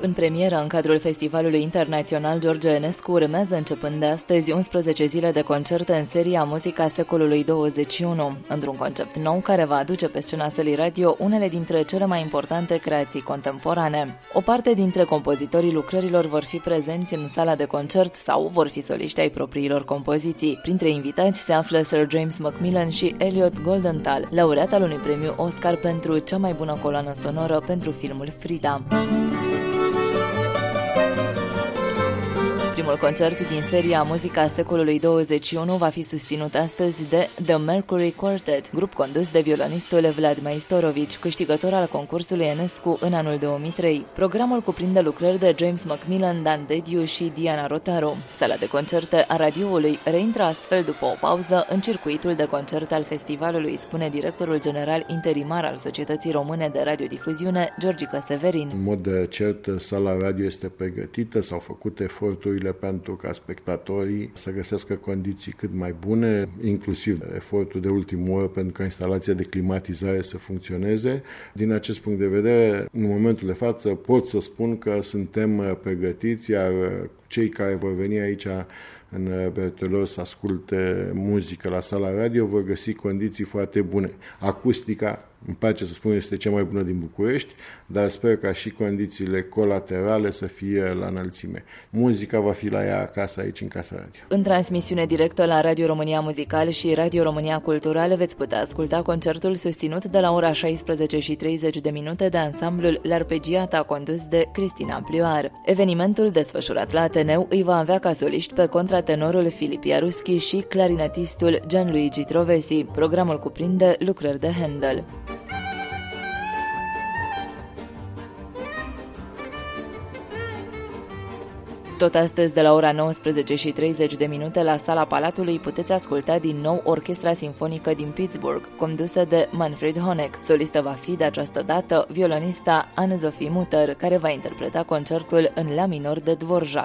În premieră, în cadrul Festivalului Internațional George Enescu, urmează începând de astăzi 11 zile de concerte în seria Muzica secolului 21, într-un concept nou care va aduce pe scena sălii radio unele dintre cele mai importante creații contemporane. O parte dintre compozitorii lucrărilor vor fi prezenți în sala de concert sau vor fi soliști ai propriilor compoziții. Printre invitați se află Sir James Macmillan și Elliot Goldenthal, laureat al unui premiu Oscar pentru cea mai bună coloană sonoră pentru filmul Frida. Primul concert din seria Muzica secolului 21 va fi susținut astăzi de The Mercury Quartet, grup condus de violonistul Vlad Maistorovici, câștigător al concursului Enescu în anul 2003. Programul cuprinde lucrări de James Macmillan, Dan Dediu și Diana Rotaru. Sala de concerte a radioului reintră astfel după o pauză în circuitul de concerte al festivalului, spune directorul general interimar al Societății Române de Radiodifuziune, Georgica Severin. În mod cert, sala radio este pregătită, s-au făcut eforturile pentru ca spectatorii să găsească condiții cât mai bune, inclusiv efortul de ultimă oră pentru ca instalația de climatizare să funcționeze. Din acest punct de vedere, în momentul de față pot să spun că suntem pregătiți, iar cei care vor veni aici în Bertolor să asculte muzică la sala radio vor găsi condiții foarte bune. Acustica, îmi place să spun, este cea mai bună din București, dar sper ca și condițiile colaterale să fie la înălțime. Muzica va fi la ea acasă, aici, în Casa Radio. În transmisiune directă la Radio România Muzical și Radio România Cultural veți putea asculta concertul susținut de la ora 16:30 de ansamblul L'Arpeggiata, condus de Cristina Plioar. Evenimentul desfășurat la Ateneu îi va avea ca soliști pe contratenorul Filip Iaruschi și clarinetistul Gianluigi Trovesi. Programul cuprinde lucrări de Handel. Tot astăzi, de la ora 19:30 la Sala Palatului, puteți asculta din nou Orchestra Sinfonică din Pittsburgh, condusă de Manfred Honeck. Solistă va fi de această dată violonista Anne-Sophie Mutter, care va interpreta concertul în la minor de Dvorak.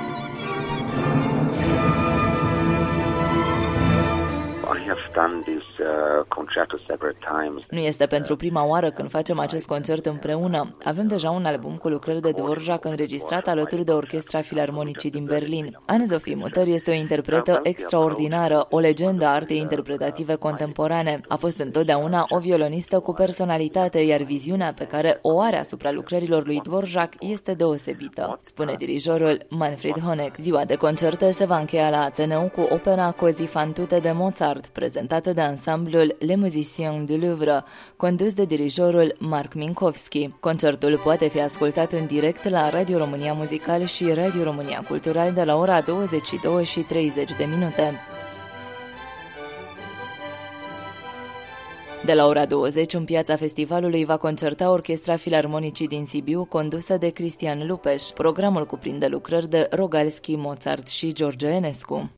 Nu este pentru prima oară când facem acest concert împreună. Avem deja un album cu lucrări de Dvorak înregistrat alături de Orchestra Filarmonicii din Berlin. Anne-Sophie Mutter este o interpretă extraordinară, o legendă a artei interpretative contemporane. A fost întotdeauna o violonistă cu personalitate, iar viziunea pe care o are asupra lucrărilor lui Dvorak este deosebită, spune dirijorul Manfred Honeck. Ziua de concerte se va încheia la Ateneu cu opera Così fan tutte de Mozart, prezentată de ansamblul Les Musiciens du Louvre, condus de dirijorul Marc Minkowski. Concertul poate fi ascultat în direct la Radio România Muzical și Radio România Cultural de la ora 22:30. De la ora 20, în piața festivalului va concerta Orchestra Filarmonicii din Sibiu, condusă de Cristian Lupeș. Programul cuprinde lucrări de Rogalski, Mozart și George Enescu.